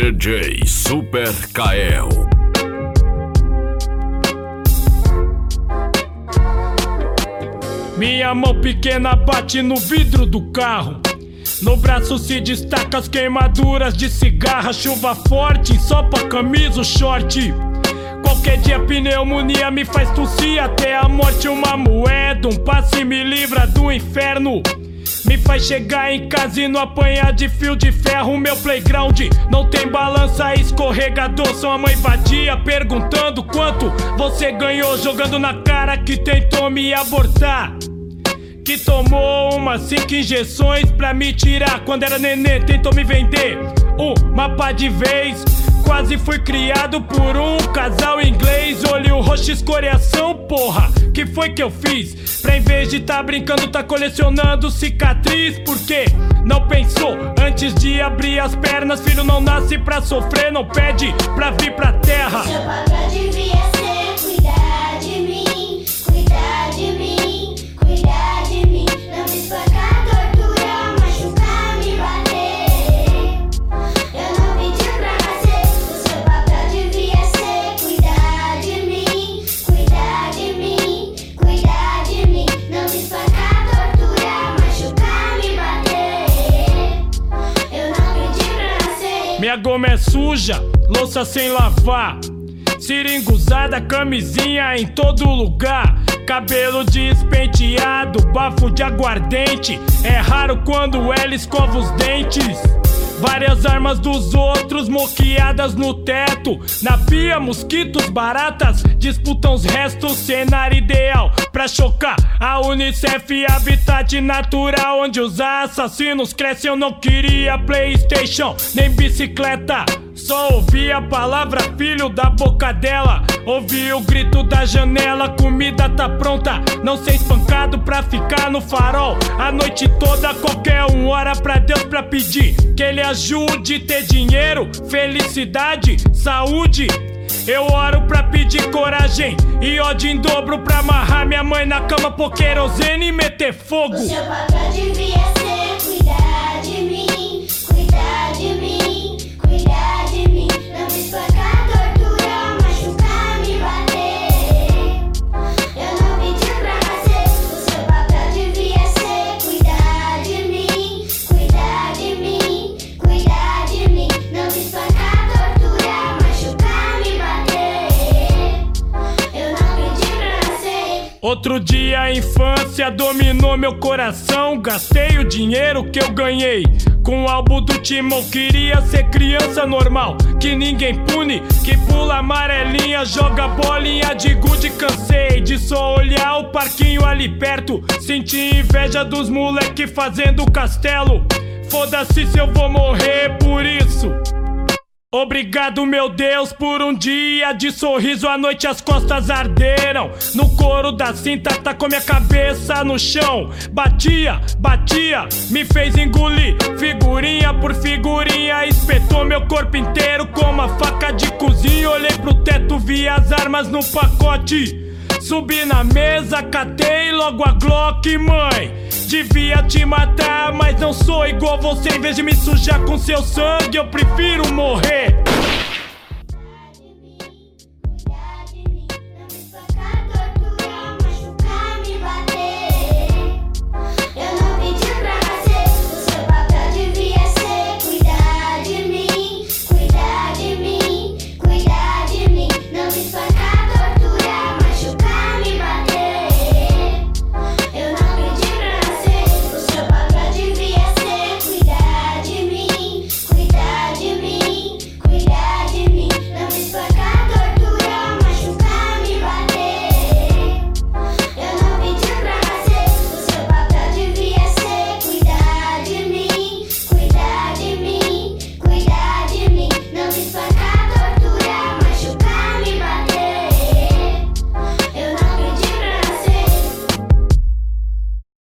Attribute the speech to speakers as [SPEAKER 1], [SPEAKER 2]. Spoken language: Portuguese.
[SPEAKER 1] DJ Super Kael.
[SPEAKER 2] Minha mão pequena bate no vidro do carro. No braço se destaca as queimaduras de cigarra. Chuva forte, ensopa a camisa, o short. Qualquer dia pneumonia me faz tossir até a morte. Uma moeda, um passe me livra do inferno. Me faz chegar em casa e não apanhar de fio de ferro. Meu playground não tem balança, escorregador. Sou a mãe vadia perguntando quanto você ganhou, jogando na cara que tentou me abortar, que tomou umas 5 injeções pra me tirar quando era nenê. Tentou me vender uma pá de vez. Quase fui criado por um casal inglês. Olho roxo, escoriação, porra, que foi que eu fiz? Pra em vez de tá brincando, tá colecionando cicatriz. Por quê? Não pensou antes de abrir as pernas. Filho não nasce pra sofrer, não pede pra vir pra terra.
[SPEAKER 3] Seu papel devia ser cuidar de mim, cuidar de mim, cuidar de mim. Não me espancar, torturar, machucar, me bater. Eu não pedi pra nascer. O seu papel devia ser cuidar de mim, cuidar de mim, cuidar de mim. Não me espancar, torturar, machucar, me bater. Eu não pedi pra nascer.
[SPEAKER 2] Minha goma é suja, louça sem lavar, seringa usada, camisinha em todo lugar. Cabelo despenteado, bafo de aguardente. É raro quando ela escova os dentes. Várias armas dos outros moqueadas no teto. Na pia, mosquitos, baratas disputam os restos. Cenário ideal pra chocar a Unicef, habitat natural onde os assassinos crescem. Eu não queria PlayStation nem bicicleta, só ouvi a palavra filho da boca dela. Ouvi o grito da janela, comida tá pronta. Não ser espancado pra ficar no farol a noite toda, qualquer hora pra Deus pra pedir que ele ajude. Ter dinheiro, felicidade, saúde. Eu oro pra pedir coragem e ódio em dobro pra amarrar minha mãe na cama, pôr querosene e meter fogo.
[SPEAKER 3] O seu papel devia ser cuidar de mim, cuidar de mim, cuidar de mim. Não me espancar, torturar, machucar, me bater. Eu não pedi pra nascer. O seu papel devia ser cuidar de mim, cuidar de mim, cuidar de mim. Não me espancar, torturar, machucar, me bater. Eu não pedi pra nascer.
[SPEAKER 2] Outro dia a infância dominou meu coração. Gastei o dinheiro que eu ganhei com o álbum do Timão. Queria ser criança normal, que ninguém pune, que pula amarelinha, joga bolinha de gude. Cansei de só olhar o parquinho ali perto. Senti inveja dos moleque fazendo castelo. Foda-se se eu vou morrer por isso. Obrigado, meu Deus, por um dia de sorriso. À noite as costas arderam, no couro da cinta tacou minha cabeça no chão. Batia, batia, me fez engolir figurinha por figurinha. Espetou meu corpo inteiro com uma faca de cozinha. Olhei pro teto, vi as armas no pacote. Subi na mesa, catei logo a Glock. Mãe, devia te matar, mas não sou igual você. Em vez de me sujar com seu sangue, eu prefiro morrer.